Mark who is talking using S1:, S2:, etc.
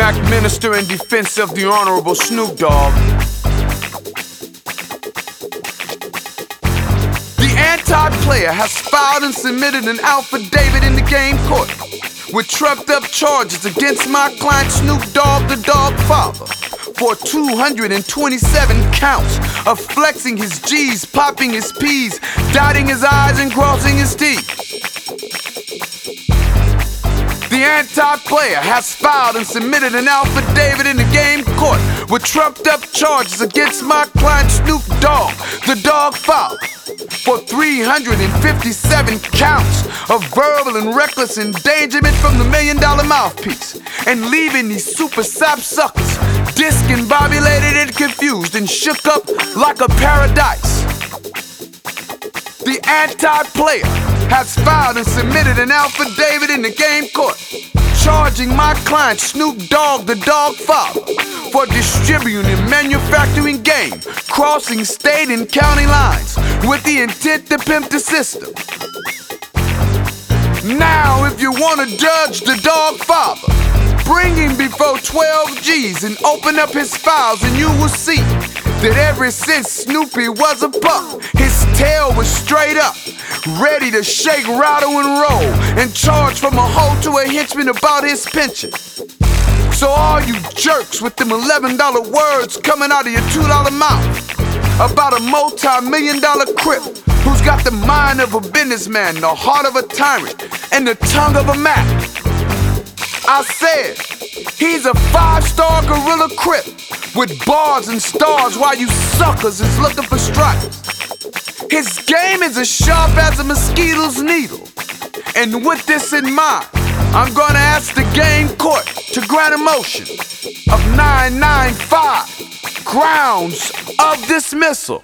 S1: Mac Minister in defense of the Honorable Snoop Dogg. The anti-player has filed and submitted an affidavit in the game court with trumped up charges against my client Snoop Dogg, the Dogg Father, for 227 counts of flexing his G's, popping his P's, dotting his I's and crossing his T's. The anti-player has filed and submitted an affidavit in the game court with trumped up charges against my client Snoop Dogg, the Dogg Father, for 357 counts of verbal and reckless endangerment from the $1 Million Mouthpiece, and leaving these super sap suckers discombobulated and confused and shook up like a paradise. The anti-player has filed and submitted an affidavit in the game court charging my client Snoop Dogg, the Dogg Father, for distributing and manufacturing game crossing state and county lines with the intent to pimp the system. Now, if you want to judge the Dogg Father, bring him before 12 G's and open up his files, and you will see that ever since Snoopy was a pup, his tail was straight up, ready to shake, rattle, and roll, and charge from a hoe to a henchman about his pension. So all you jerks with them $11 words coming out of your $2 mouth about a multi-million-dollar crip who's got the mind of a businessman, the heart of a tyrant, and the tongue of a Mac. I said, he's a 5-star gorilla crip with bars and stars while you suckers is looking for stripes. His game is as sharp as a mosquito's needle. And with this in mind, I'm gonna ask the game court to grant a motion of 995 grounds of dismissal.